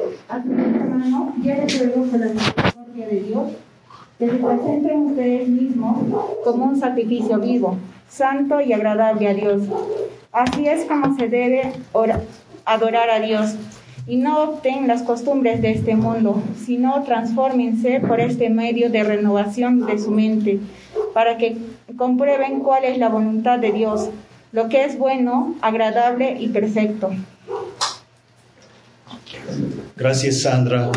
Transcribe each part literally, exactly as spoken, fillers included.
Así que, hermanos, ya les ruego por la misericordia de Dios que se presenten ustedes mismos como un sacrificio vivo, santo y agradable a Dios. Así es como se debe orar, adorar a Dios. Y no opten las costumbres de este mundo, sino transfórmense por este medio de renovación de su mente, para que comprueben cuál es la voluntad de Dios, lo que es bueno, agradable y perfecto. Gracias, Sandra.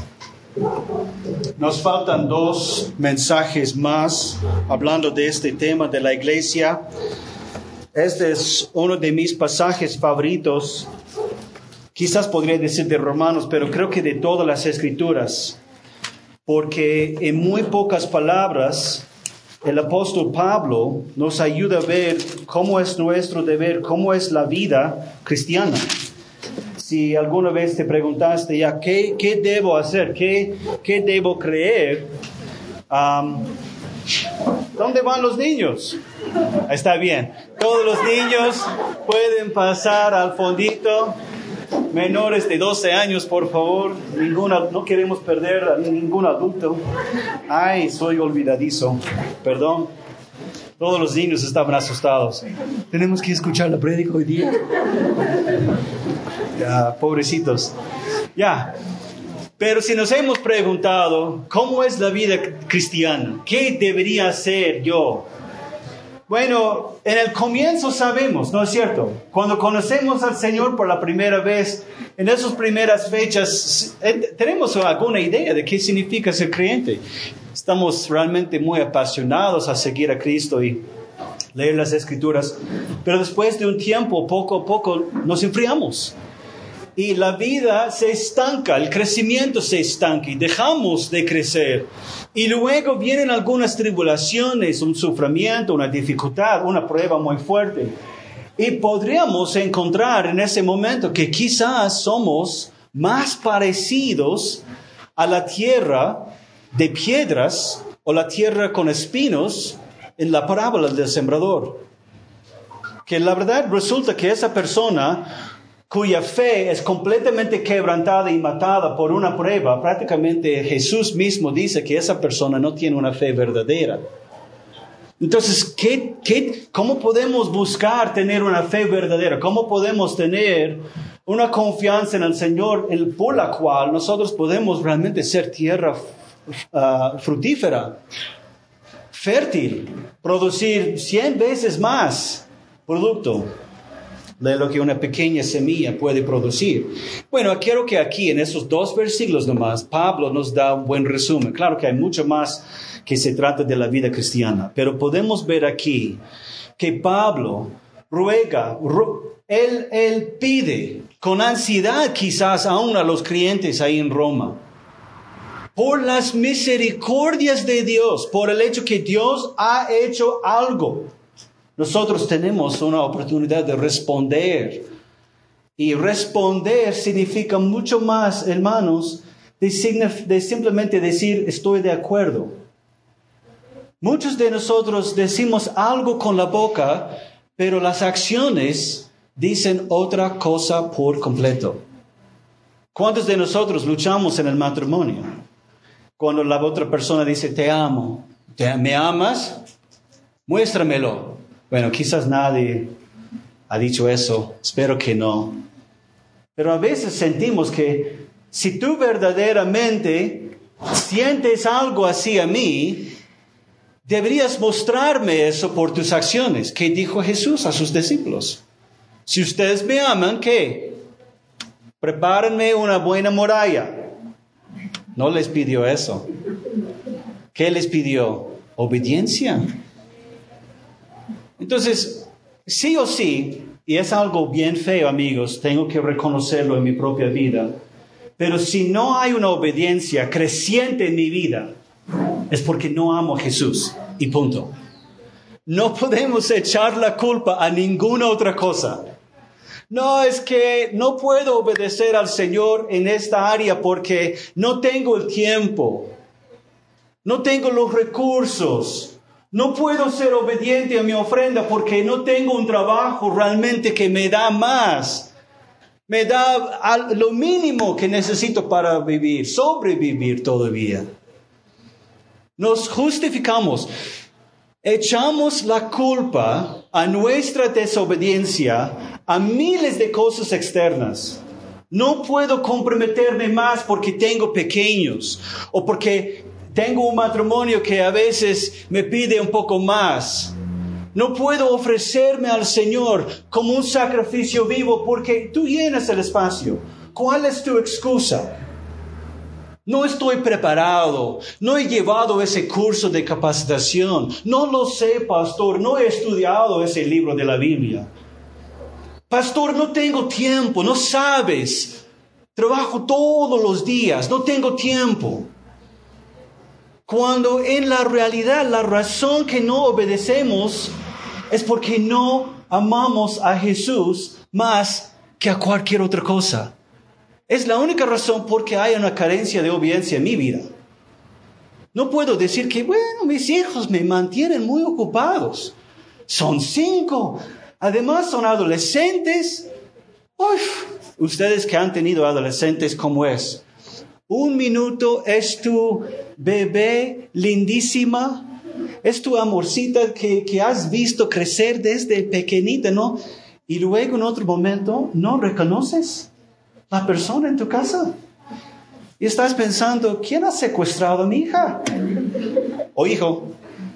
Nos faltan dos mensajes más hablando de este tema de la iglesia. Este es uno de mis pasajes favoritos. Quizás podría decir de Romanos, pero creo que de todas las Escrituras, porque en muy pocas palabras el apóstol Pablo nos ayuda a ver cómo es nuestro deber, cómo es la vida cristiana. Si alguna vez te preguntaste ya, ¿qué, qué debo hacer? ¿Qué, qué debo creer? Um, ¿Dónde van los niños? Está bien. Todos los niños pueden pasar al fondito. Menores de doce años, por favor. Ninguna, no queremos perder a ningún adulto. Ay, soy olvidadizo. Perdón. Todos los niños estaban asustados. Tenemos que escuchar la prédica hoy día. Ya, pobrecitos. Ya. Pero si nos hemos preguntado, ¿cómo es la vida cristiana? ¿Qué debería hacer yo? Bueno, en el comienzo sabemos, ¿no es cierto? Cuando conocemos al Señor por la primera vez, en esas primeras fechas, tenemos alguna idea de qué significa ser creyente. Estamos realmente muy apasionados a seguir a Cristo y leer las Escrituras. Pero después de un tiempo, poco a poco, nos enfriamos. Y la vida se estanca, el crecimiento se estanca y dejamos de crecer. Y luego vienen algunas tribulaciones, un sufrimiento, una dificultad, una prueba muy fuerte. Y podríamos encontrar en ese momento que quizás somos más parecidos a la tierra de piedras o la tierra con espinos en la parábola del sembrador. Que la verdad resulta que esa persona cuya fe es completamente quebrantada y matada por una prueba, prácticamente Jesús mismo dice que esa persona no tiene una fe verdadera. Entonces, ¿qué, qué, ¿cómo podemos buscar tener una fe verdadera? ¿Cómo podemos tener una confianza en el Señor por la cual nosotros podemos realmente ser tierra uh, fructífera, fértil, producir cien veces más producto de lo que una pequeña semilla puede producir? Bueno, quiero que aquí en esos dos versículos nomás, Pablo nos da un buen resumen. Claro que hay mucho más que se trata de la vida cristiana, pero podemos ver aquí que Pablo ruega, ru- él, él pide con ansiedad quizás aún a los creyentes ahí en Roma, por las misericordias de Dios, por el hecho que Dios ha hecho algo. Nosotros tenemos una oportunidad de responder. Y responder significa mucho más, hermanos, de, signif- de simplemente decir estoy de acuerdo. Muchos de nosotros decimos algo con la boca, pero las acciones dicen otra cosa por completo. ¿Cuántos de nosotros luchamos en el matrimonio? Cuando la otra persona dice te amo, ¿Te, ¿me amas? Muéstramelo. Bueno, quizás nadie ha dicho eso, espero que no. Pero a veces sentimos que si tú verdaderamente sientes algo así a mí, deberías mostrarme eso por tus acciones. ¿Qué dijo Jesús a sus discípulos? Si ustedes me aman, ¿qué? Prepárenme una buena muralla. No les pidió eso. ¿Qué les pidió? Obediencia. Entonces, sí o sí, y es algo bien feo, amigos, tengo que reconocerlo en mi propia vida, pero si no hay una obediencia creciente en mi vida, es porque no amo a Jesús, y punto. No podemos echar la culpa a ninguna otra cosa. No, es que no puedo obedecer al Señor en esta área porque no tengo el tiempo, no tengo los recursos. No puedo ser obediente a mi ofrenda porque no tengo un trabajo realmente que me da más. Me da lo mínimo que necesito para vivir, sobrevivir todavía. Nos justificamos. Echamos la culpa a nuestra desobediencia a miles de cosas externas. No puedo comprometerme más porque tengo pequeños o porque tengo un matrimonio que a veces me pide un poco más. No puedo ofrecerme al Señor como un sacrificio vivo porque tú llenas el espacio. ¿Cuál es tu excusa? No estoy preparado, no he llevado ese curso de capacitación, no lo sé, pastor, no he estudiado ese libro de la Biblia. Pastor, no tengo tiempo, no sabes, trabajo todos los días, no tengo tiempo. Cuando en la realidad la razón que no obedecemos es porque no amamos a Jesús más que a cualquier otra cosa. Es la única razón por que hay una carencia de obediencia en mi vida. No puedo decir que, bueno, mis hijos me mantienen muy ocupados. Son cinco. Además son adolescentes. Uf, ustedes que han tenido adolescentes, ¿cómo es? Un minuto es tu bebé lindísima. Es tu amorcita que, que has visto crecer desde pequeñita, ¿no? Y luego en otro momento no reconoces la persona en tu casa. Y estás pensando, ¿quién ha secuestrado a mi hija? O hijo.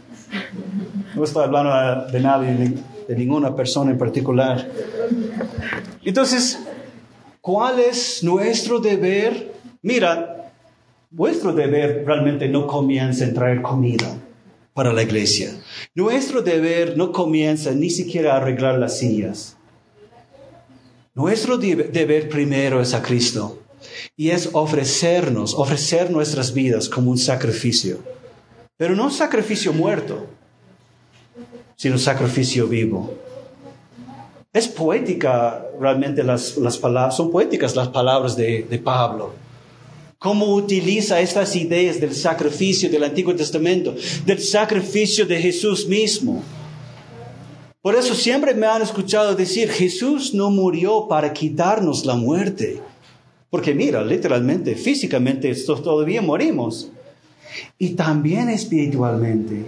No estoy hablando de nadie, de, de ninguna persona en particular. Entonces, ¿cuál es nuestro deber? Mira, vuestro deber realmente no comienza en traer comida para la iglesia. Nuestro deber no comienza ni siquiera a arreglar las sillas. Nuestro deber primero es a Cristo y es ofrecernos, ofrecer nuestras vidas como un sacrificio. Pero no un sacrificio muerto, sino un sacrificio vivo. Es poética realmente las, las palabras, son poéticas las palabras de, de Pablo. Cómo utiliza estas ideas del sacrificio del Antiguo Testamento, del sacrificio de Jesús mismo. Por eso siempre me han escuchado decir, Jesús no murió para quitarnos la muerte. Porque mira, literalmente, físicamente, todavía morimos. Y también espiritualmente.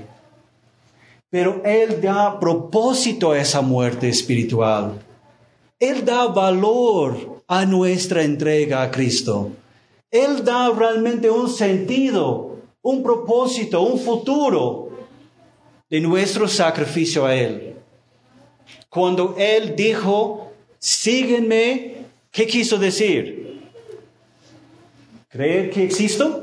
Pero Él da propósito a esa muerte espiritual. Él da valor a nuestra entrega a Cristo. Él da realmente un sentido, un propósito, un futuro de nuestro sacrificio a Él. Cuando Él dijo, síguenme, ¿qué quiso decir? ¿Creer que existo?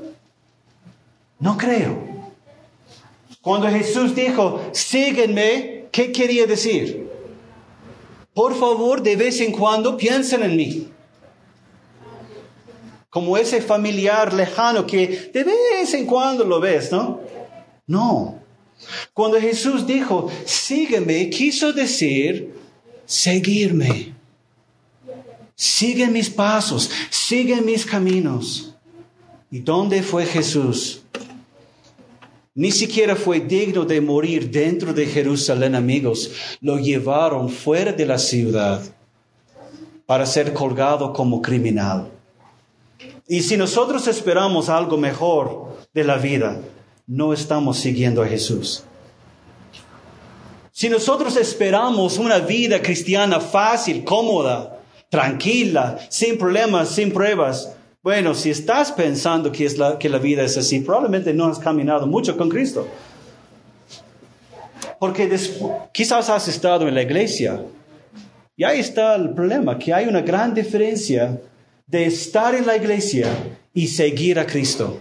No creo. Cuando Jesús dijo, síguenme, ¿qué quería decir? Por favor, de vez en cuando piensen en mí. Como ese familiar lejano que de vez en cuando lo ves, ¿no? No. Cuando Jesús dijo, sígueme, quiso decir, seguirme. Sigue mis pasos, sigue mis caminos. ¿Y dónde fue Jesús? Ni siquiera fue digno de morir dentro de Jerusalén, amigos. Lo llevaron fuera de la ciudad para ser colgado como criminal. Y si nosotros esperamos algo mejor de la vida, no estamos siguiendo a Jesús. Si nosotros esperamos una vida cristiana fácil, cómoda, tranquila, sin problemas, sin pruebas, bueno, si estás pensando que, es la, que la vida es así, probablemente no has caminado mucho con Cristo. Porque después, quizás has estado en la iglesia. Y ahí está el problema, que hay una gran diferencia de estar en la iglesia y seguir a Cristo.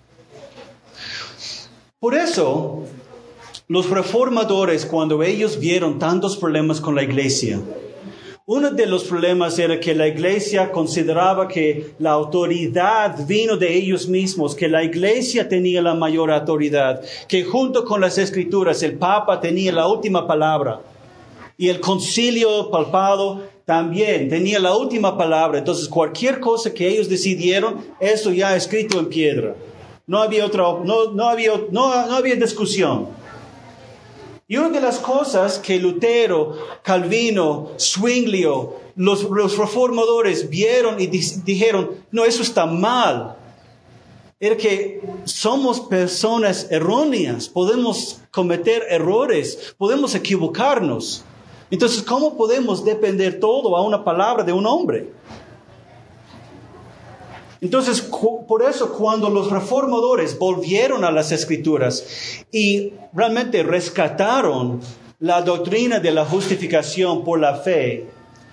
Por eso, los reformadores, cuando ellos vieron tantos problemas con la iglesia, uno de los problemas era que la iglesia consideraba que la autoridad vino de ellos mismos, que la iglesia tenía la mayor autoridad, que junto con las escrituras el Papa tenía la última palabra y el concilio palpado también tenía la última palabra. Entonces cualquier cosa que ellos decidieron, eso ya escrito en piedra. No había otra, no, no había, no, no había discusión. Y una de las cosas que Lutero, Calvino, Zwinglio los, los reformadores vieron y di- dijeron, no, eso está mal. Era que somos personas erróneas, podemos cometer errores, podemos equivocarnos. Entonces, ¿cómo podemos depender todo a una palabra de un hombre? Entonces, cu- por eso cuando los reformadores volvieron a las Escrituras y realmente rescataron la doctrina de la justificación por la fe,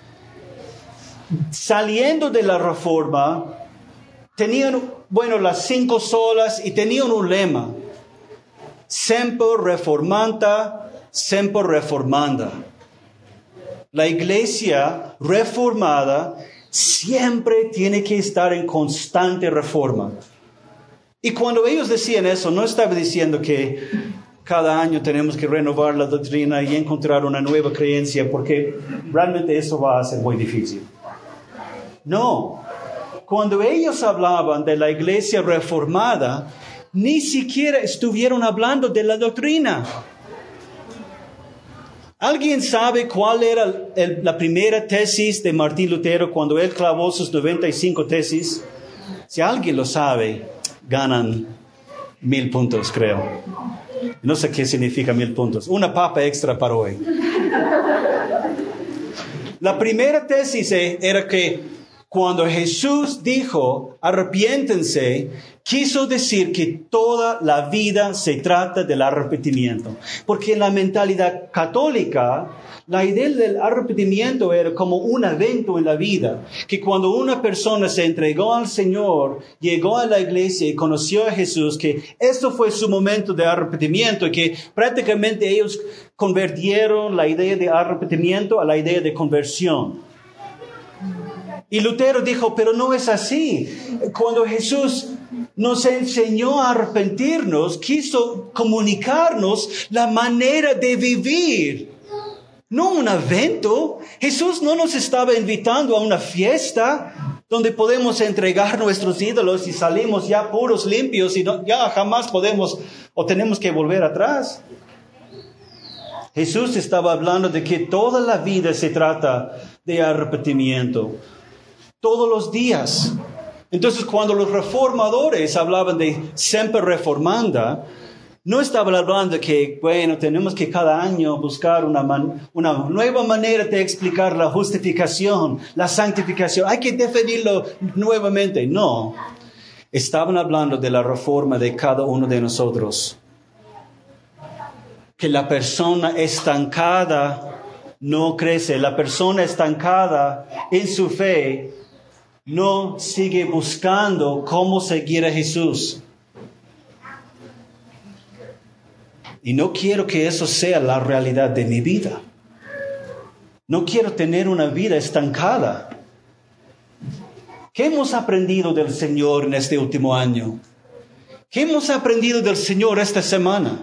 saliendo de la Reforma, tenían, bueno, las cinco solas y tenían un lema: semper reformanda, semper reformanda. La iglesia reformada siempre tiene que estar en constante reforma. Y cuando ellos decían eso, no estaba diciendo que cada año tenemos que renovar la doctrina y encontrar una nueva creencia, porque realmente eso va a ser muy difícil. No. Cuando ellos hablaban de la iglesia reformada, ni siquiera estuvieron hablando de la doctrina. ¿Alguien sabe cuál era el, la primera tesis de Martín Lutero cuando él clavó sus noventa y cinco tesis? Si alguien lo sabe, ganan mil puntos, creo. No sé qué significa mil puntos. Una papa extra para hoy. La primera tesis era que cuando Jesús dijo, arrepiéntense, quiso decir que toda la vida se trata del arrepentimiento. Porque en la mentalidad católica, la idea del arrepentimiento era como un evento en la vida. Que cuando una persona se entregó al Señor, llegó a la iglesia y conoció a Jesús, que esto fue su momento de arrepentimiento y que prácticamente ellos convirtieron la idea de arrepentimiento a la idea de conversión. Y Lutero dijo, pero no es así. Cuando Jesús nos enseñó a arrepentirnos, quiso comunicarnos la manera de vivir. No un evento. Jesús no nos estaba invitando a una fiesta donde podemos entregar nuestros ídolos y salimos ya puros, limpios y no, ya jamás podemos o tenemos que volver atrás. Jesús estaba hablando de que toda la vida se trata de arrepentimiento. Todos los días. Entonces, cuando los reformadores hablaban de semper reformanda, no estaban hablando de que, bueno, tenemos que cada año buscar una, man, una nueva manera de explicar la justificación, la santificación. Hay que definirlo nuevamente. No. Estaban hablando de la reforma de cada uno de nosotros. Que la persona estancada no crece. La persona estancada en su fe no sigue buscando cómo seguir a Jesús. Y no quiero que eso sea la realidad de mi vida. No quiero tener una vida estancada. ¿Qué hemos aprendido del Señor en este último año? ¿Qué hemos aprendido del Señor esta semana?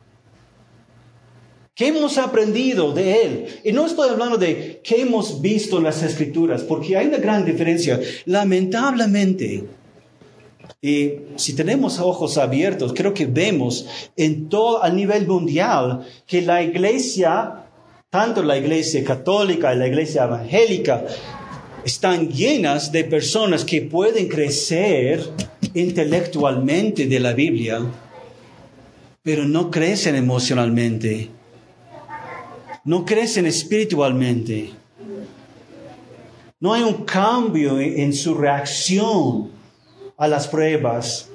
¿Qué hemos aprendido de Él? Y no estoy hablando de qué hemos visto en las Escrituras, porque hay una gran diferencia. Lamentablemente, y si tenemos ojos abiertos, creo que vemos en todo, a nivel mundial, que la iglesia, tanto la iglesia católica y la iglesia evangélica, están llenas de personas que pueden crecer intelectualmente de la Biblia, pero no crecen emocionalmente. No crecen espiritualmente. No hay un cambio en su reacción a las pruebas.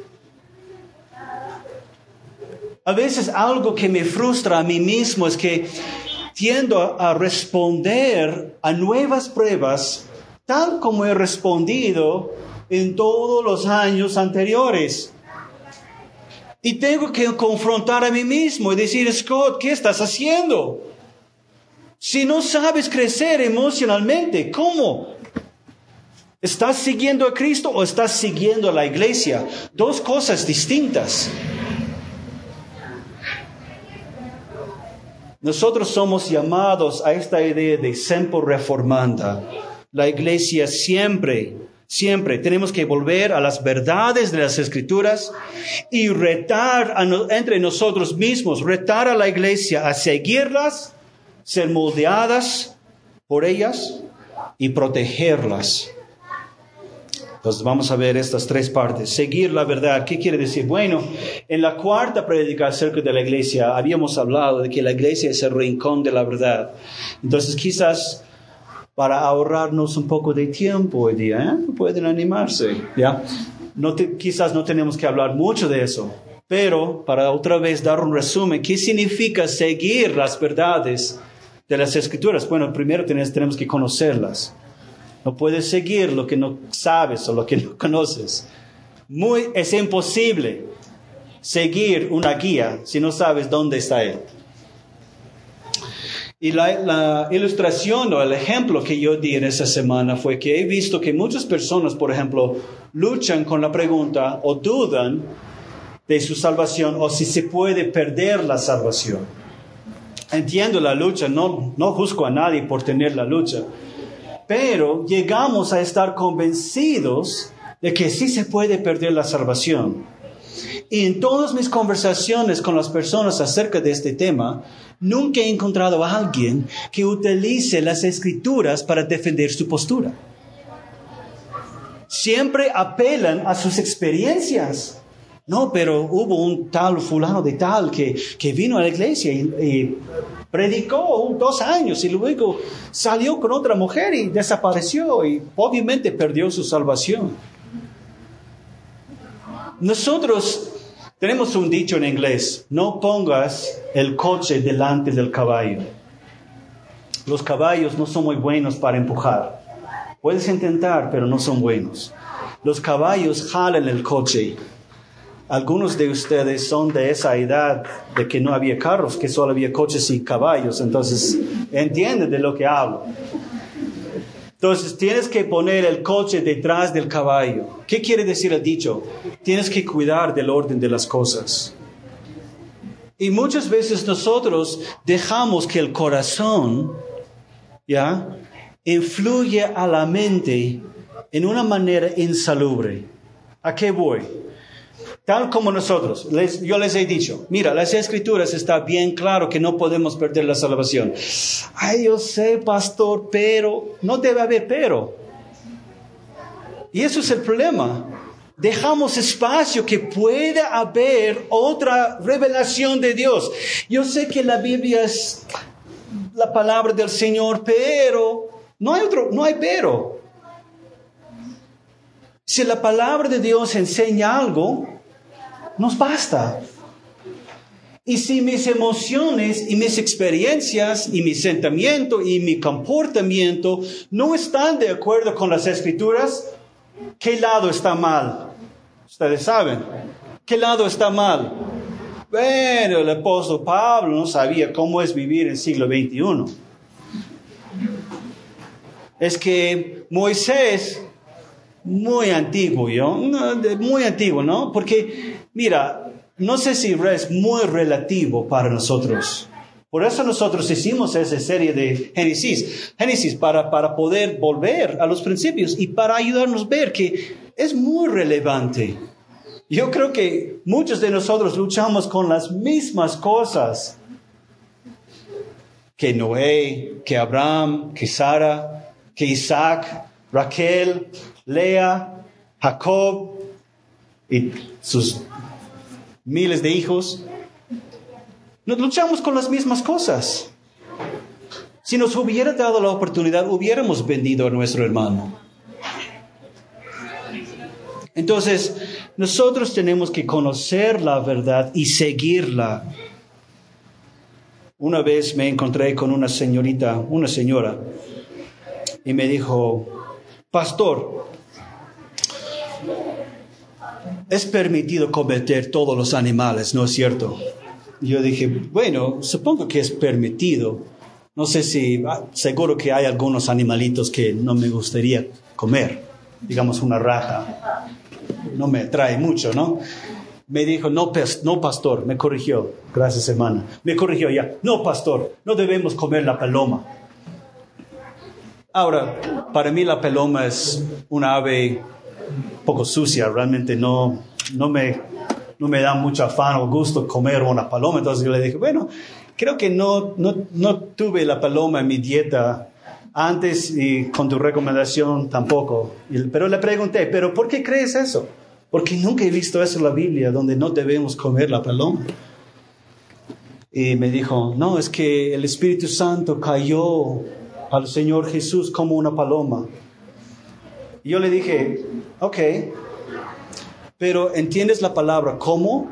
A veces algo que me frustra a mí mismo es que tiendo a responder a nuevas pruebas tal como he respondido en todos los años anteriores. Y tengo que confrontar a mí mismo y decir, Scott, ¿qué estás haciendo? Si no sabes crecer emocionalmente, ¿cómo? ¿Estás siguiendo a Cristo o estás siguiendo a la iglesia? Dos cosas distintas. Nosotros somos llamados a esta idea de semper reformanda. La iglesia siempre, siempre tenemos que volver a las verdades de las Escrituras y retar a no, entre nosotros mismos, retar a la iglesia a seguirlas, ser moldeadas por ellas y protegerlas. Entonces vamos a ver estas tres partes. Seguir la verdad. ¿Qué quiere decir? Bueno, en la cuarta prédica acerca de la iglesia habíamos hablado de que la iglesia es el rincón de la verdad. Entonces quizás para ahorrarnos un poco de tiempo hoy día, ¿eh? Pueden animarse, ¿ya? No te, quizás no tenemos que hablar mucho de eso, pero para otra vez dar un resumen, ¿qué significa seguir las verdades de las Escrituras? Bueno, primero tenemos, tenemos que conocerlas. No puedes seguir lo que no sabes o lo que no conoces. Muy, es imposible seguir una guía si no sabes dónde está él. Y la, la ilustración o el ejemplo que yo di en esa semana fue que he visto que muchas personas, por ejemplo, luchan con la pregunta o dudan de su salvación o si se puede perder la salvación. Entiendo la lucha, no, no juzgo a nadie por tener la lucha. Pero llegamos a estar convencidos de que sí se puede perder la salvación. Y en todas mis conversaciones con las personas acerca de este tema, nunca he encontrado a alguien que utilice las Escrituras para defender su postura. Siempre apelan a sus experiencias. No, pero hubo un tal fulano de tal que, que vino a la iglesia y, y predicó dos años y luego salió con otra mujer y desapareció y obviamente perdió su salvación. Nosotros tenemos un dicho en inglés: no pongas el coche delante del caballo. Los caballos no son muy buenos para empujar. Puedes intentar, pero no son buenos. Los caballos jalan el coche. Algunos de ustedes son de esa edad de que no había carros, que solo había coches y caballos. Entonces, entienden de lo que hablo. Entonces, tienes que poner el coche detrás del caballo. ¿Qué quiere decir el dicho? Tienes que cuidar del orden de las cosas. Y muchas veces nosotros dejamos que el corazón, ¿ya?, influye a la mente en una manera insalubre. ¿A qué voy? Tal como nosotros, les, yo les he dicho, mira, las Escrituras está bien claro que no podemos perder la salvación. Ay, yo sé, pastor, pero no debe haber pero. Y eso es el problema. Dejamos espacio que pueda haber otra revelación de Dios. Yo sé que la Biblia es la palabra del Señor, pero no hay otro, no hay pero. Si la palabra de Dios enseña algo, nos basta. Y si mis emociones y mis experiencias y mi sentimiento y mi comportamiento no están de acuerdo con las Escrituras, ¿qué lado está mal? Ustedes saben, ¿qué lado está mal? Bueno, el apóstol Pablo no sabía cómo es vivir en el siglo veintiuno. Es que Moisés, muy antiguo, ¿yo? Muy antiguo, ¿no? Porque, mira, no sé si es muy relativo para nosotros. Por eso nosotros hicimos esa serie de Génesis, Génesis para, para poder volver a los principios y para ayudarnos a ver que es muy relevante. Yo creo que muchos de nosotros luchamos con las mismas cosas que Noé, que Abraham, que Sara, que Isaac, Raquel, Lea, Jacob y sus miles de hijos. Nos luchamos con las mismas cosas. Si nos hubiera dado la oportunidad, hubiéramos vendido a nuestro hermano. Entonces, nosotros tenemos que conocer la verdad y seguirla. Una vez me encontré con una señorita, una señora, y me dijo: pastor, es permitido cometer todos los animales, ¿no es cierto? Y yo dije, bueno, supongo que es permitido. No sé si, seguro que hay algunos animalitos que no me gustaría comer. Digamos una rata. No me atrae mucho, ¿no? Me dijo, no, no pastor, me corrigió. Gracias, hermana. Me corrigió ya. No, pastor, no debemos comer la paloma. Ahora, para mí la paloma es una ave poco sucia. Realmente no, no, me, no me da mucho afán o gusto comer una paloma. Entonces yo le dije, bueno, creo que no, no, no tuve la paloma en mi dieta antes y con tu recomendación tampoco. Pero le pregunté, ¿pero por qué crees eso? Porque nunca he visto eso en la Biblia, donde no debemos comer la paloma. Y me dijo, no, es que el Espíritu Santo cayó al Señor Jesús como una paloma. Y yo le dije, ok, pero ¿entiendes la palabra cómo?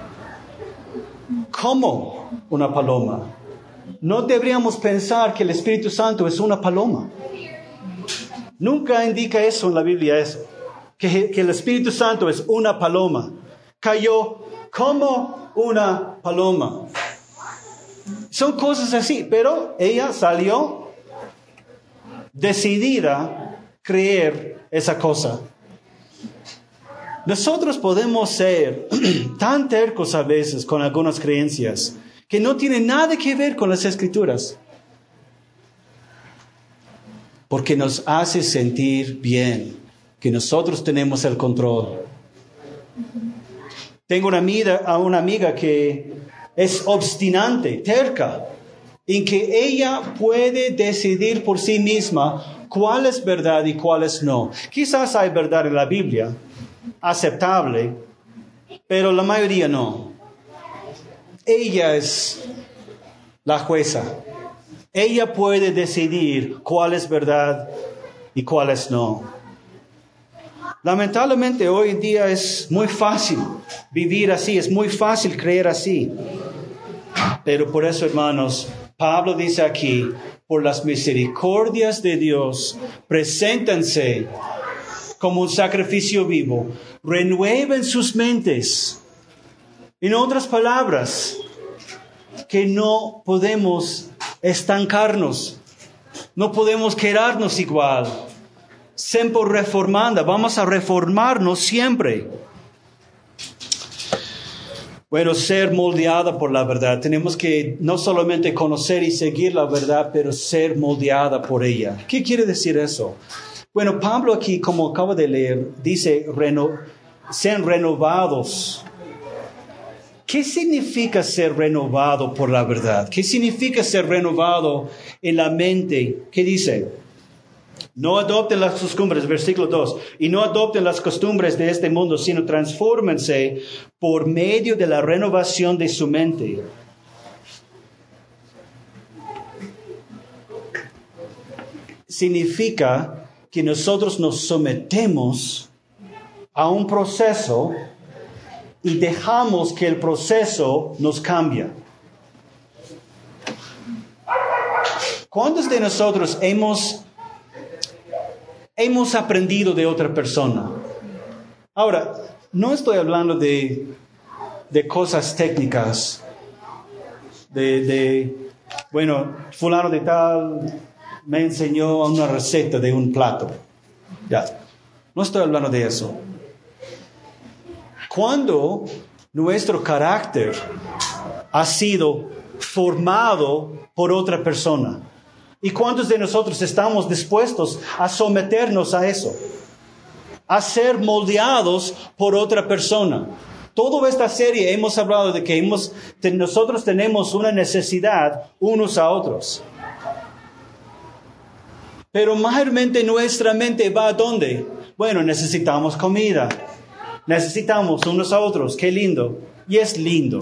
¿Cómo una paloma? No deberíamos pensar que el Espíritu Santo es una paloma. Nunca indica eso en la Biblia, eso. Que, que el Espíritu Santo es una paloma. Cayó como una paloma. Son cosas así, pero ella salió decidida a creer esa cosa. Nosotros podemos ser tan tercos a veces con algunas creencias que no tienen nada que ver con las Escrituras, porque nos hace sentir bien que nosotros tenemos el control. Tengo una amiga, una amiga que es obstinante, terca, en que ella puede decidir por sí misma cuál es verdad y cuál es no. Quizás hay verdad en la Biblia, aceptable, pero la mayoría no. Ella es la jueza. Ella puede decidir cuál es verdad y cuál es no. Lamentablemente hoy en día es muy fácil vivir así, es muy fácil creer así. Pero por eso, hermanos, Pablo dice aquí, por las misericordias de Dios, preséntense como un sacrificio vivo, renueven sus mentes. En otras palabras, que no podemos estancarnos, no podemos quedarnos igual. Siempre reformanda, vamos a reformarnos siempre. Bueno, ser moldeada por la verdad. Tenemos que no solamente conocer y seguir la verdad, pero ser moldeada por ella. ¿Qué quiere decir eso? Bueno, Pablo aquí, como acabo de leer, dice, reno, sean renovados. ¿Qué significa ser renovado por la verdad? ¿Qué significa ser renovado en la mente? ¿Qué dice? No adopten las costumbres, versículo dos, y no adopten las costumbres de este mundo, sino transfórmense por medio de la renovación de su mente. Significa que nosotros nos sometemos a un proceso y dejamos que el proceso nos cambie. ¿Cuántos de nosotros hemos, hemos aprendido de otra persona? Ahora, no estoy hablando de, de cosas técnicas, de, de, bueno, fulano de tal me enseñó una receta de un plato. Ya, no estoy hablando de eso. Cuando nuestro carácter ha sido formado por otra persona. ¿Y cuántos de nosotros estamos dispuestos a someternos a eso? A ser moldeados por otra persona. Toda esta serie hemos hablado de que hemos, de nosotros tenemos una necesidad unos a otros. Pero mayormente nuestra mente va a ¿dónde? Bueno, necesitamos comida. Necesitamos unos a otros. Qué lindo. Y es lindo.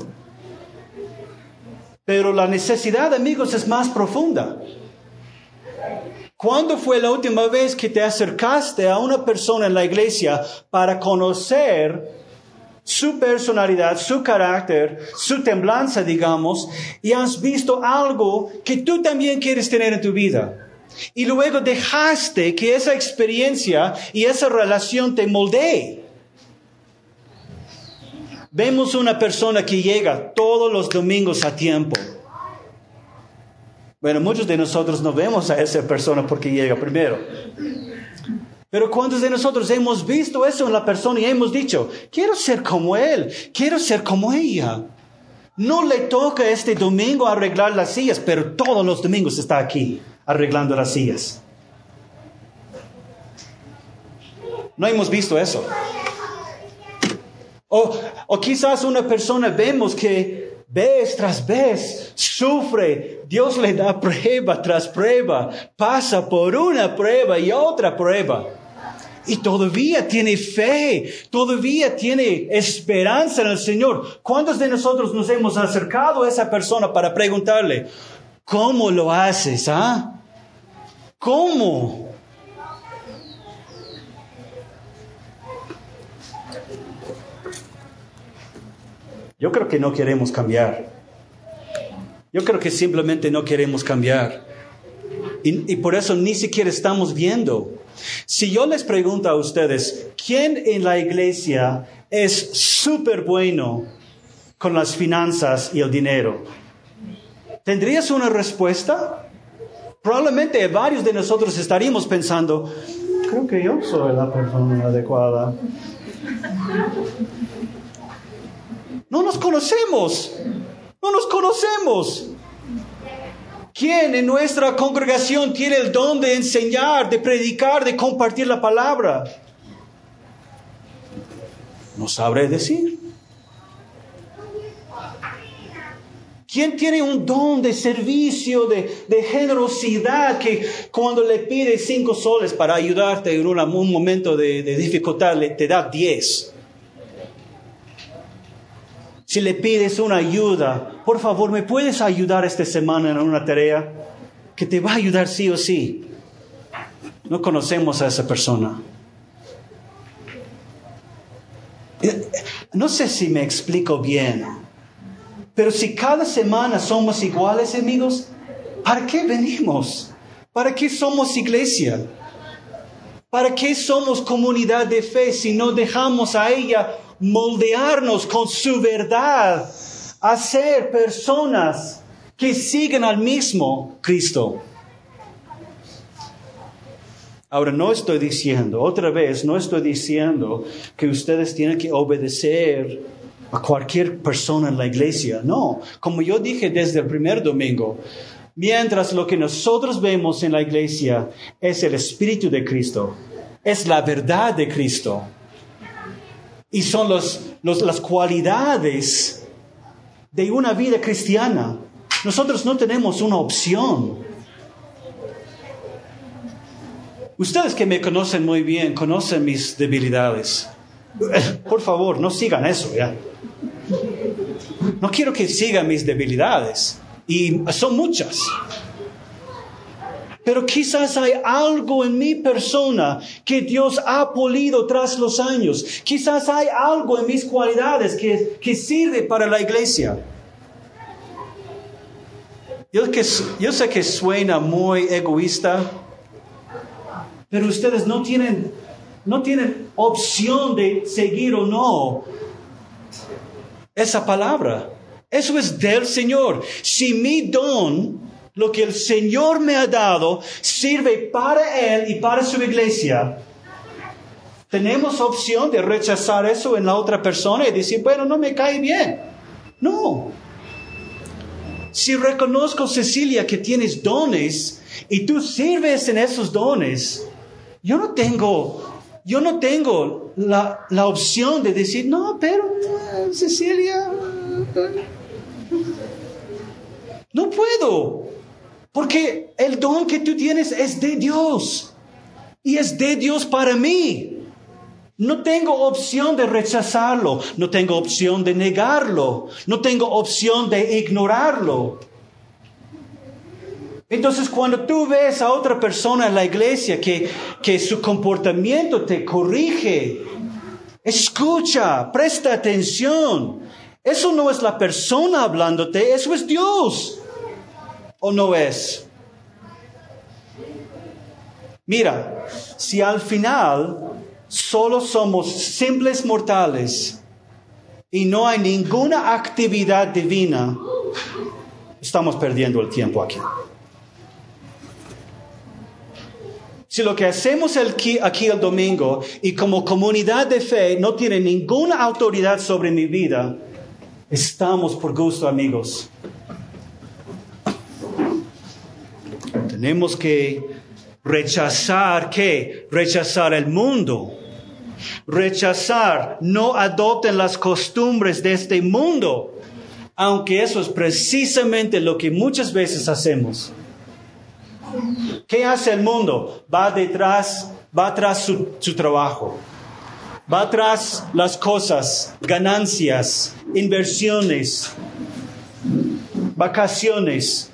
Pero la necesidad, amigos, es más profunda. ¿Cuándo fue la última vez que te acercaste a una persona en la iglesia para conocer su personalidad, su carácter, su temblanza, digamos, y has visto algo que tú también quieres tener en tu vida? Y luego dejaste que esa experiencia y esa relación te moldee. Vemos una persona que llega todos los domingos a tiempo. Bueno, muchos de nosotros no vemos a esa persona porque llega primero. Pero ¿cuántos de nosotros hemos visto eso en la persona y hemos dicho, quiero ser como él, quiero ser como ella? No le toca este domingo arreglar las sillas, pero todos los domingos está aquí arreglando las sillas. No hemos visto eso. O, o quizás una persona vemos que vez tras vez sufre. Dios le da prueba tras prueba. Pasa por una prueba y otra prueba. Y todavía tiene fe, todavía tiene esperanza en el Señor. ¿Cuántos de nosotros nos hemos acercado a esa persona para preguntarle, ¿cómo lo haces? ¿Ah? ¿Cómo? Yo creo que no queremos cambiar. Yo creo que simplemente no queremos cambiar. Y, y por eso ni siquiera estamos viendo. Si yo les pregunto a ustedes, ¿quién en la iglesia es súper bueno con las finanzas y el dinero? ¿Tendrías una respuesta? Probablemente varios de nosotros estaríamos pensando, creo que yo soy la persona adecuada. No nos conocemos, no nos conocemos. ¿Quién en nuestra congregación tiene el don de enseñar, de predicar, de compartir la palabra? No sabré decir. ¿Quién tiene un don de servicio, de, de generosidad, que cuando le pide cinco soles para ayudarte en una, un momento de, de dificultad, le, te da diez? Si le pides una ayuda, por favor, ¿me puedes ayudar esta semana en una tarea que te va a ayudar sí o sí? No conocemos a esa persona. No sé si me explico bien, pero si cada semana somos iguales, amigos, ¿para qué venimos? ¿Para qué somos iglesia? ¿Para qué somos comunidad de fe si no dejamos a ella moldearnos con su verdad a ser personas que siguen al mismo Cristo? Ahora, no estoy diciendo, otra vez, no estoy diciendo que ustedes tienen que obedecer a cualquier persona en la iglesia. No, como yo dije desde el primer domingo, mientras lo que nosotros vemos en la iglesia es el Espíritu de Cristo, es la verdad de Cristo, y son los, los, las cualidades de una vida cristiana. Nosotros no tenemos una opción. Ustedes que me conocen muy bien, conocen mis debilidades. Por favor, no sigan eso, ¿ya? No quiero que sigan mis debilidades. Y son muchas. Pero quizás hay algo en mi persona que Dios ha polido tras los años. Quizás hay algo en mis cualidades que, que sirve para la iglesia. Yo, que, yo sé que suena muy egoísta, pero ustedes no tienen, no tienen opción de seguir o no esa palabra. Eso es del Señor. Si mi don, lo que el Señor me ha dado, sirve para Él y para su iglesia, ¿tenemos opción de rechazar eso en la otra persona y decir, bueno, no me cae bien? No. Si reconozco, Cecilia, que tienes dones y tú sirves en esos dones, yo no tengo, yo no tengo la, la opción de decir, no, pero uh, Cecilia, uh, no puedo. Porque el don que tú tienes es de Dios. Y es de Dios para mí. No tengo opción de rechazarlo. No tengo opción de negarlo. No tengo opción de ignorarlo. Entonces, cuando tú ves a otra persona en la iglesia que, que su comportamiento te corrige, escucha, presta atención. Eso no es la persona hablándote, eso es Dios. ¿O no es? Mira, si al final solo somos simples mortales y no hay ninguna actividad divina, estamos perdiendo el tiempo aquí. Si lo que hacemos aquí, aquí el domingo y como comunidad de fe no tiene ninguna autoridad sobre mi vida, estamos por gusto, amigos. Tenemos que rechazar, ¿qué? Rechazar el mundo. Rechazar, no adopten las costumbres de este mundo. Aunque eso es precisamente lo que muchas veces hacemos. ¿Qué hace el mundo? Va detrás, va tras su, su trabajo. Va tras las cosas, ganancias, inversiones, vacaciones.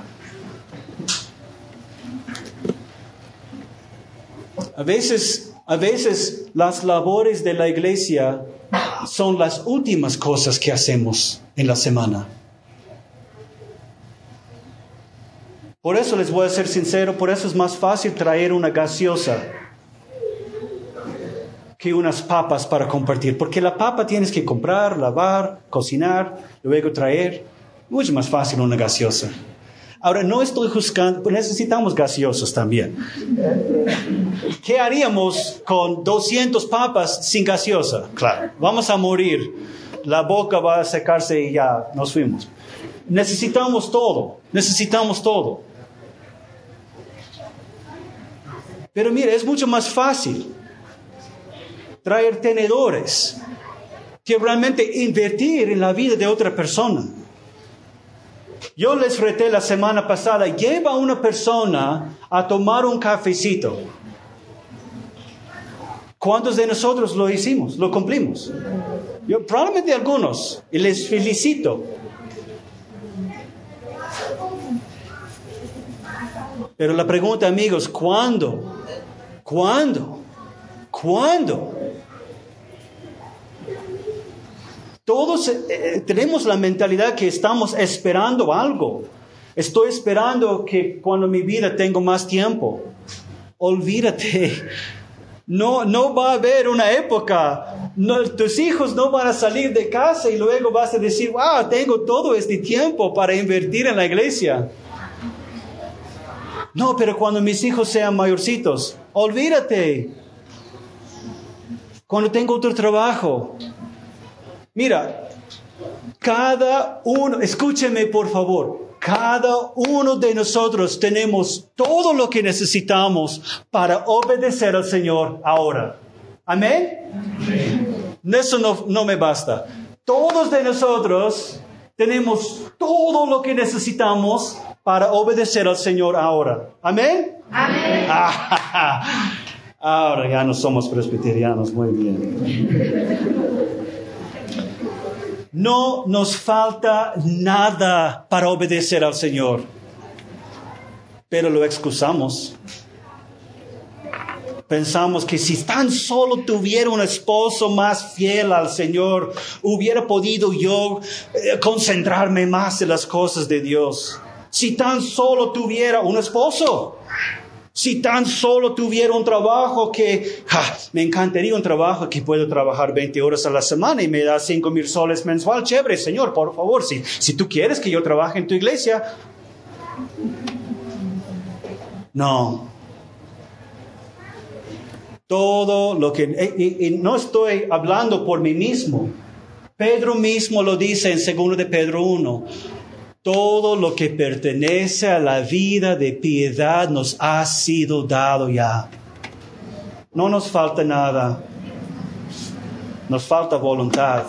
A veces, a veces las labores de la iglesia son las últimas cosas que hacemos en la semana. Por eso les voy a ser sincero, por eso es más fácil traer una gaseosa que unas papas para compartir. Porque la papa tienes que comprar, lavar, cocinar, luego traer. Mucho más fácil una gaseosa. Ahora, no estoy juzgando, necesitamos gaseosos también. ¿Qué haríamos con doscientas papas sin gaseosa? Claro, vamos a morir. La boca va a secarse y ya nos fuimos. Necesitamos todo, necesitamos todo. Pero mire, es mucho más fácil traer tenedores que realmente invertir en la vida de otra persona. Yo les reté la semana pasada, lleva a una persona a tomar un cafecito. ¿Cuántos de nosotros lo hicimos? Lo cumplimos. Yo, probablemente algunos, y les felicito. Pero la pregunta, amigos, ¿cuándo? ¿Cuándo? ¿Cuándo? Todos eh, tenemos la mentalidad que estamos esperando algo. Estoy esperando que cuando mi vida tengo más tiempo. Olvídate. No, no va a haber una época. No, tus hijos no van a salir de casa y luego vas a decir, wow, tengo todo este tiempo para invertir en la iglesia. No, pero cuando mis hijos sean mayorcitos, olvídate. Cuando tengo otro trabajo. Mira, cada uno, escúcheme por favor, cada uno de nosotros tenemos todo lo que necesitamos para obedecer al Señor ahora. ¿Amén? Amén. Eso no, no me basta. Todos de nosotros tenemos todo lo que necesitamos para obedecer al Señor ahora. ¿Amén? Amén. Ahora ya no somos presbiterianos, muy bien. No nos falta nada para obedecer al Señor, pero lo excusamos. Pensamos que si tan solo tuviera un esposo más fiel al Señor, hubiera podido yo eh, concentrarme más en las cosas de Dios. Si tan solo tuviera un esposo. Si tan solo tuviera un trabajo que, ja, me encantaría un trabajo que puedo trabajar veinte horas a la semana y me da cinco mil soles mensual. Chévere, Señor, por favor, si, si tú quieres que yo trabaje en tu iglesia. No. Todo lo que, y, y no estoy hablando por mí mismo. Pedro mismo lo dice en segundo de Pedro uno. Todo lo que pertenece a la vida de piedad nos ha sido dado ya. No nos falta nada. Nos falta voluntad.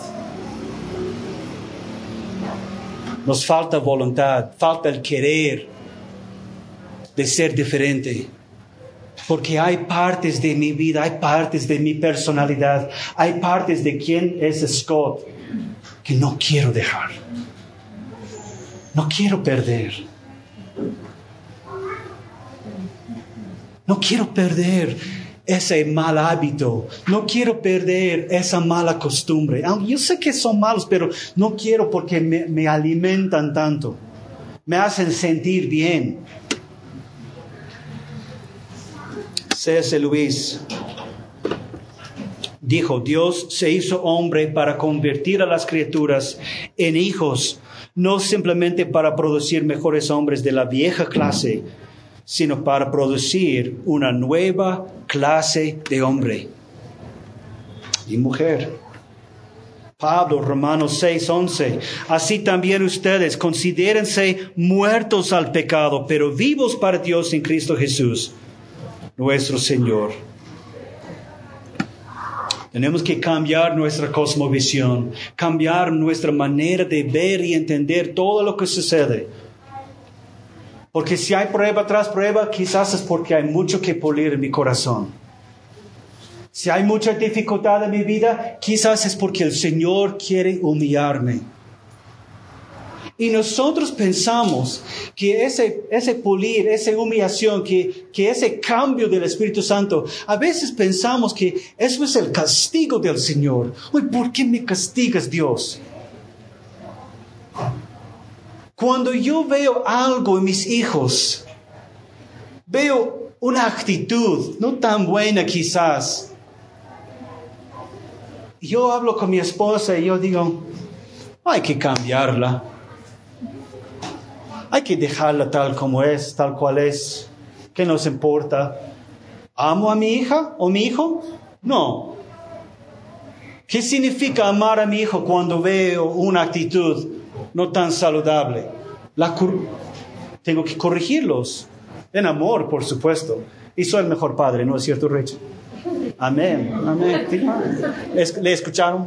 Nos falta voluntad. Falta el querer de ser diferente. Porque hay partes de mi vida, hay partes de mi personalidad, hay partes de quién es Scott que no quiero dejar. No quiero perder. No quiero perder ese mal hábito. No quiero perder esa mala costumbre. Aunque yo sé que son malos, pero no quiero porque me, me alimentan tanto. Me hacen sentir bien. C S Lewis dijo, Dios se hizo hombre para convertir a las criaturas en hijos, no simplemente para producir mejores hombres de la vieja clase, sino para producir una nueva clase de hombre y mujer. Pablo, Romanos seis, once. Así también ustedes considérense muertos al pecado, pero vivos para Dios en Cristo Jesús, nuestro Señor. Tenemos que cambiar nuestra cosmovisión, cambiar nuestra manera de ver y entender todo lo que sucede. Porque si hay prueba tras prueba, quizás es porque hay mucho que pulir en mi corazón. Si hay mucha dificultad en mi vida, quizás es porque el Señor quiere humillarme. Y nosotros pensamos que ese, ese pulir, esa humillación, que, que ese cambio del Espíritu Santo, a veces pensamos que eso es el castigo del Señor. Uy, ¿por qué me castigas, Dios? Cuando yo veo algo en mis hijos, veo una actitud no tan buena quizás. Yo hablo con mi esposa y yo digo, hay que cambiarla. Hay que dejarla tal como es, tal cual es. ¿Qué nos importa? ¿Amo a mi hija o mi hijo? No. ¿Qué significa amar a mi hijo cuando veo una actitud no tan saludable? La cor- tengo que corregirlos. En amor, por supuesto. Y soy el mejor padre, ¿no es cierto, Rachel? Amén. Amén. ¿Es- ¿Le escucharon?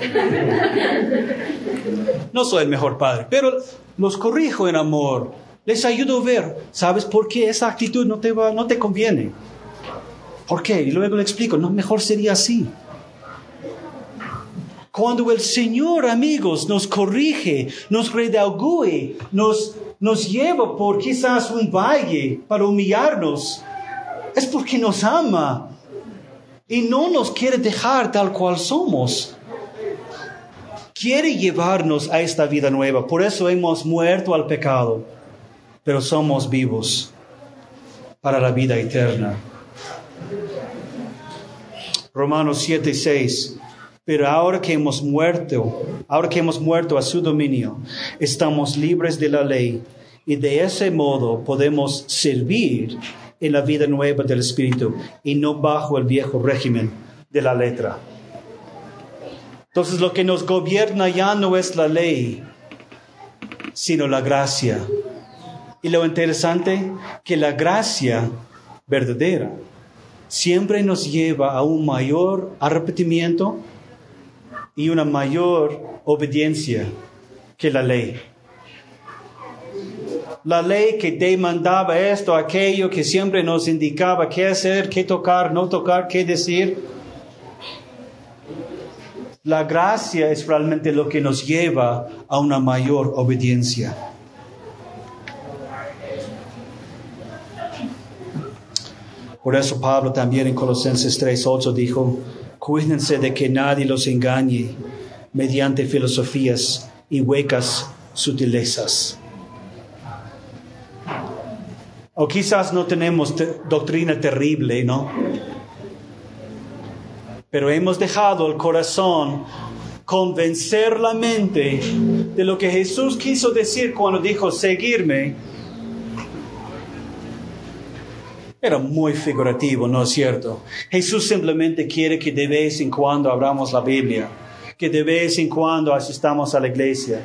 No soy el mejor padre, pero los corrijo en amor. Les ayudo a ver, ¿sabes por qué esa actitud no te va, no te conviene? ¿Por qué? Y luego le explico, no, mejor sería así. Cuando el Señor, amigos, nos corrige, nos redarguye, nos, nos lleva por quizás un valle para humillarnos, es porque nos ama y no nos quiere dejar tal cual somos. Quiere llevarnos a esta vida nueva. Por eso hemos muerto al pecado, pero somos vivos para la vida eterna. Romanos siete, seis. Pero ahora que hemos muerto, ahora que hemos muerto a su dominio, estamos libres de la ley y de ese modo podemos servir en la vida nueva del Espíritu y no bajo el viejo régimen de la letra. Entonces lo que nos gobierna ya no es la ley, sino la gracia. Y lo interesante, que la gracia verdadera siempre nos lleva a un mayor arrepentimiento y una mayor obediencia que la ley. La ley que demandaba esto, aquello, que siempre nos indicaba qué hacer, qué tocar, no tocar, qué decir. La gracia es realmente lo que nos lleva a una mayor obediencia. Por eso Pablo también en Colosenses tres, ocho dijo, cuídense de que nadie los engañe mediante filosofías y huecas sutilezas. O quizás no tenemos te- doctrina terrible, ¿no? Pero hemos dejado el corazón convencer la mente de lo que Jesús quiso decir cuando dijo seguirme. Era muy figurativo, ¿no es cierto? Jesús simplemente quiere que de vez en cuando abramos la Biblia, que de vez en cuando asistamos a la iglesia.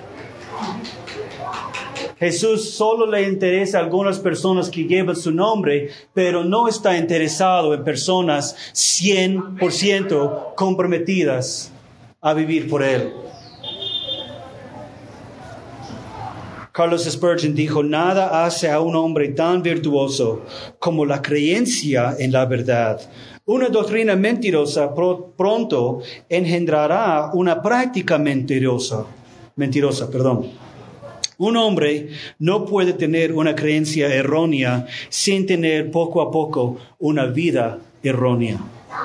Jesús solo le interesa a algunas personas que llevan su nombre, pero no está interesado en personas cien por ciento comprometidas a vivir por Él. Carlos Spurgeon dijo, nada hace a un hombre tan virtuoso como la creencia en la verdad. Una doctrina mentirosa pro- pronto engendrará una práctica mentirosa. Mentirosa, perdón. Un hombre no puede tener una creencia errónea sin tener poco a poco una vida errónea.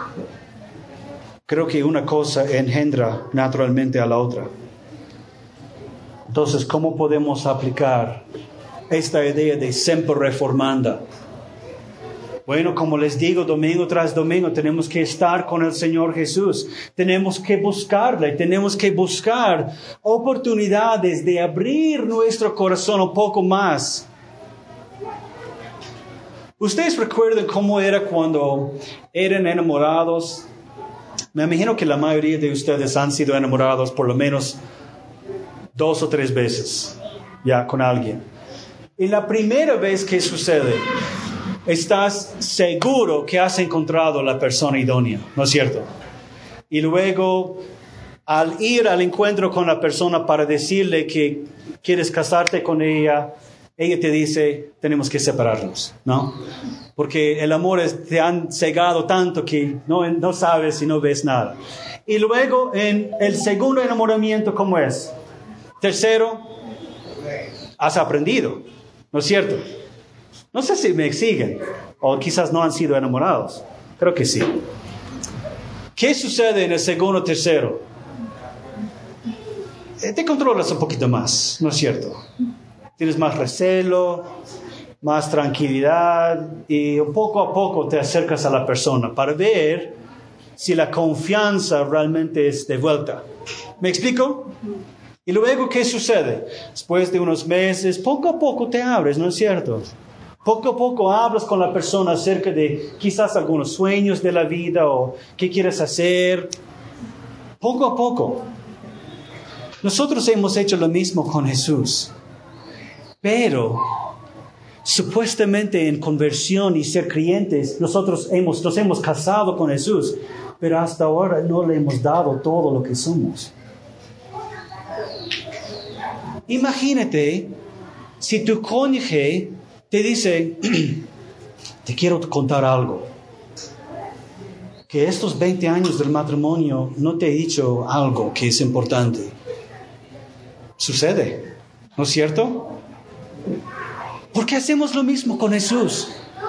Creo que una cosa engendra naturalmente a la otra. Entonces, ¿cómo podemos aplicar esta idea de semper reformanda? Bueno, como les digo, domingo tras domingo tenemos que estar con el Señor Jesús. Tenemos que buscarle, tenemos que buscar oportunidades de abrir nuestro corazón un poco más. ¿Ustedes recuerdan cómo era cuando eran enamorados? Me imagino que la mayoría de ustedes han sido enamorados por lo menos dos o tres veces, ya con alguien. Y la primera vez que sucede, estás seguro que has encontrado la persona idónea, ¿no es cierto? y luego al ir al encuentro con la persona para decirle que quieres casarte con ella, ella te dice, tenemos que separarnos, ¿no? Porque el amor es, te han cegado tanto que no, no sabes y no ves nada. Y luego en el segundo enamoramiento, ¿cómo es? Tercero, has aprendido, ¿no es cierto? No sé si me siguen, o quizás no han sido enamorados. Creo que sí. ¿Qué sucede en el segundo o tercero? Te controlas un poquito más, ¿no es cierto? Tienes más recelo, más tranquilidad y poco a poco te acercas a la persona para ver si la confianza realmente es de vuelta. ¿Me explico? Y luego, ¿qué sucede? Después de unos meses, poco a poco te abres, ¿no es cierto? Poco a poco hablas con la persona acerca de quizás algunos sueños de la vida o qué quieres hacer. Poco a poco. Nosotros hemos hecho lo mismo con Jesús. Pero, supuestamente en conversión y ser creyentes, nosotros hemos, nos hemos casado con Jesús, pero hasta ahora no le hemos dado todo lo que somos. Imagínate si tu cónyuge te dice, te quiero contar algo, que estos veinte años del matrimonio no te he dicho algo que es importante. Sucede, ¿no es cierto? ¿Por qué hacemos lo mismo con Jesús?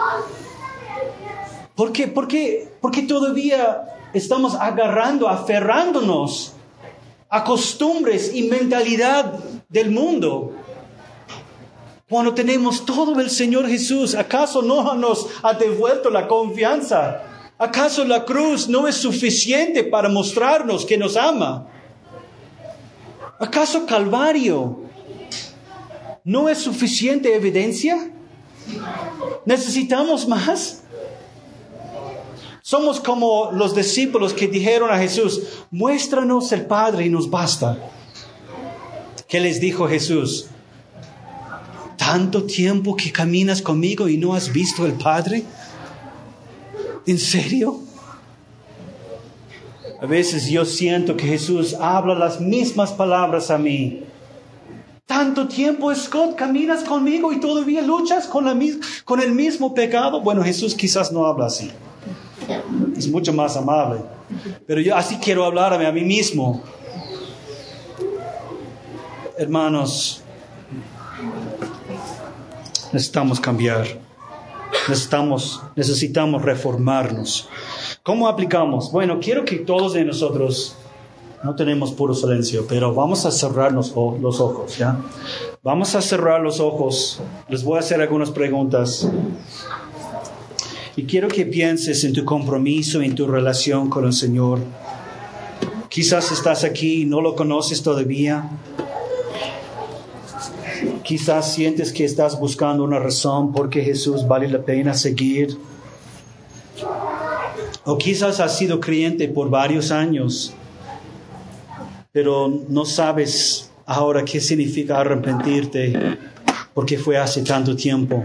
¿Por qué, por qué, por qué todavía estamos agarrando, aferrándonos a costumbres y mentalidad del mundo? Cuando tenemos todo el Señor Jesús, ¿acaso no nos ha devuelto la confianza? ¿Acaso la cruz no es suficiente para mostrarnos que nos ama? ¿Acaso Calvario no es suficiente evidencia? ¿Necesitamos más? Somos como los discípulos que dijeron a Jesús, muéstranos el Padre y nos basta. ¿Qué les dijo Jesús? ¿Tanto tiempo que caminas conmigo y no has visto el Padre? ¿En serio? A veces yo siento que Jesús habla las mismas palabras a mí. ¿Tanto tiempo, Scott, caminas conmigo y todavía luchas con, la, con el mismo pecado? Bueno, Jesús quizás no habla así. Es mucho más amable. Pero yo así quiero hablarme a mí mismo. Hermanos, necesitamos cambiar. Necesitamos, necesitamos reformarnos. ¿Cómo aplicamos? Bueno, quiero que todos de nosotros, no tenemos puro silencio, pero vamos a cerrarnos los ojos, ¿ya? Vamos a cerrar los ojos. Les voy a hacer algunas preguntas. Y quiero que pienses en tu compromiso, en tu relación con el Señor. Quizás estás aquí y no lo conoces todavía. Quizás sientes que estás buscando una razón por qué Jesús vale la pena seguir. O quizás has sido creyente por varios años, pero no sabes ahora qué significa arrepentirte porque fue hace tanto tiempo.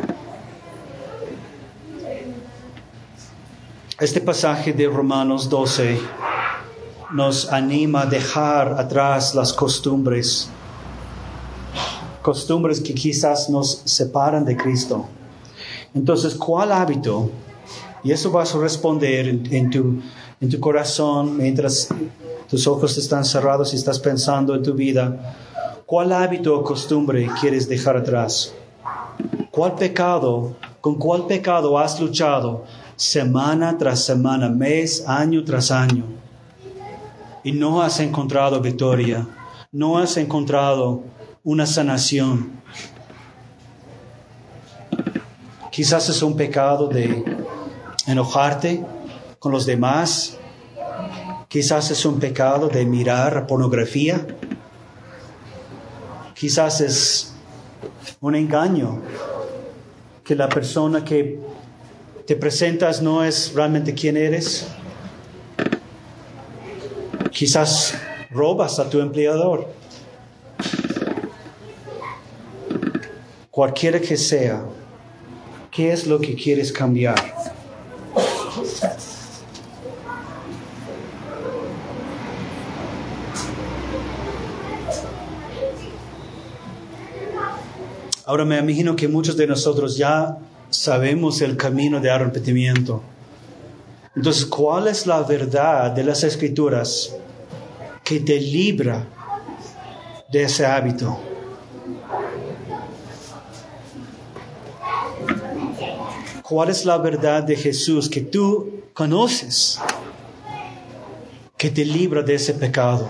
Este pasaje de Romanos doce nos anima a dejar atrás las costumbres, costumbres que quizás nos separan de Cristo. Entonces, ¿cuál hábito? Y eso vas a responder en, en, tu, en tu corazón mientras tus ojos están cerrados y estás pensando en tu vida. ¿Cuál hábito o costumbre quieres dejar atrás? ¿Cuál pecado, con cuál pecado has luchado semana tras semana, mes, año tras año? Y no has encontrado victoria, no has encontrado una sanación. Quizás es un pecado de enojarte con los demás. Quizás es un pecado de mirar pornografía. Quizás es un engaño, que la persona que te presentas no es realmente quien eres. Quizás robas a tu empleador. Cualquiera que sea, ¿qué es lo que quieres cambiar? Ahora me imagino que muchos de nosotros ya sabemos el camino de arrepentimiento. Entonces, ¿cuál es la verdad de las Escrituras que te libra de ese hábito? ¿Cuál es la verdad de Jesús que tú conoces, que te libra de ese pecado?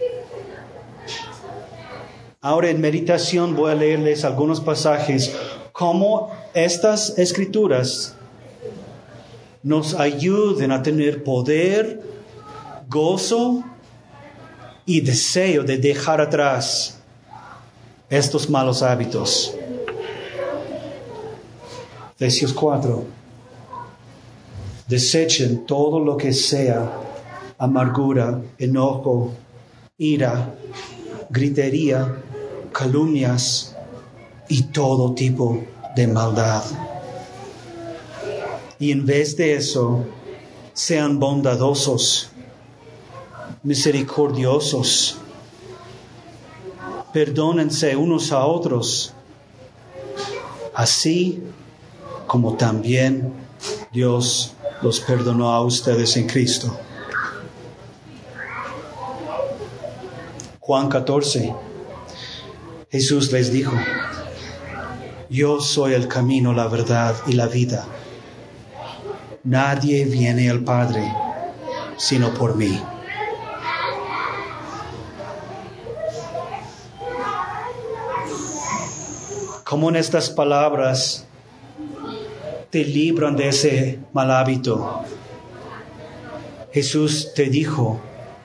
Ahora en meditación voy a leerles algunos pasajes, cómo estas Escrituras nos ayuden a tener poder, gozo y deseo de dejar atrás estos malos hábitos. Efesios cuatro. Desechen todo lo que sea amargura, enojo, ira, gritería, calumnias y todo tipo de maldad. Y en vez de eso, sean bondadosos, misericordiosos, perdónense unos a otros, así como también Dios los perdonó a ustedes en Cristo. Juan catorce. Jesús les dijo: yo soy el camino, la verdad y la vida. Nadie viene al Padre sino por mí. Como en estas palabras te libran de ese mal hábito. Jesús te dijo: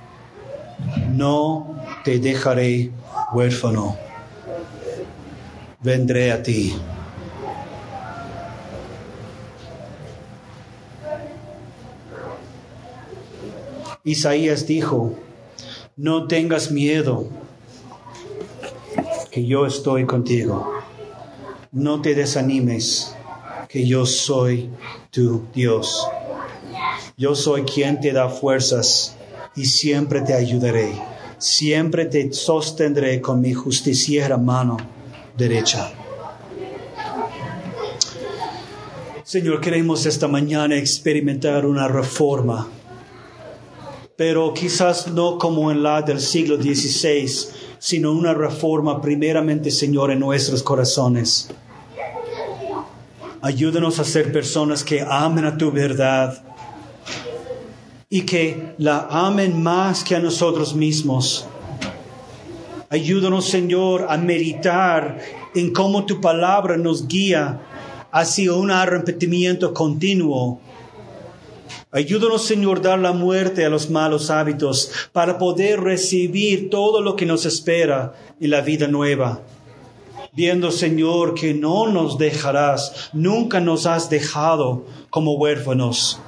no te dejaré huérfano, vendré a ti. Isaías dijo: no tengas miedo, que yo estoy contigo. No te desanimes, que yo soy tu Dios. Yo soy quien te da fuerzas y siempre te ayudaré. Siempre te sostendré con mi justiciera mano derecha. Señor, queremos esta mañana experimentar una reforma, pero quizás no como en la del siglo dieciséis, sino una reforma primeramente, Señor, en nuestros corazones. Ayúdanos a ser personas que amen a tu verdad y que la amen más que a nosotros mismos. Ayúdanos, Señor, a meditar en cómo tu palabra nos guía hacia un arrepentimiento continuo. Ayúdanos, Señor, a dar la muerte a los malos hábitos para poder recibir todo lo que nos espera en la vida nueva. Viendo, Señor, que no nos dejarás, nunca nos has dejado como huérfanos.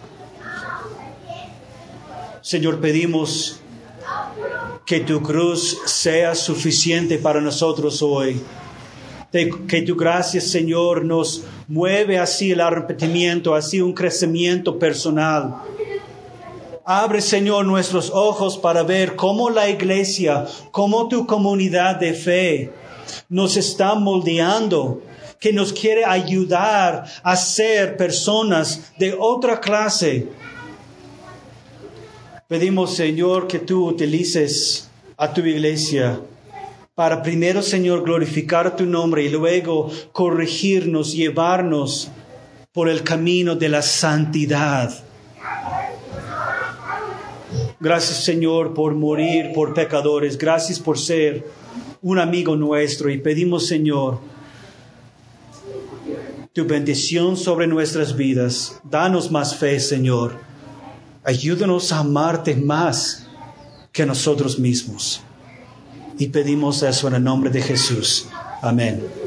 Señor, pedimos que tu cruz sea suficiente para nosotros hoy. Que tu gracia, Señor, nos mueve hacia el arrepentimiento, hacia un crecimiento personal. Abre, Señor, nuestros ojos para ver cómo la iglesia, cómo tu comunidad de fe nos está moldeando, que nos quiere ayudar a ser personas de otra clase. Pedimos, Señor, que tú utilices a tu iglesia para primero, Señor, glorificar tu nombre y luego corregirnos, llevarnos por el camino de la santidad. Gracias, Señor, por morir por pecadores. Gracias por ser un amigo nuestro. Y pedimos, Señor, tu bendición sobre nuestras vidas. Danos más fe, Señor. Ayúdanos a amarte más que a nosotros mismos. Y pedimos eso en el nombre de Jesús. Amén.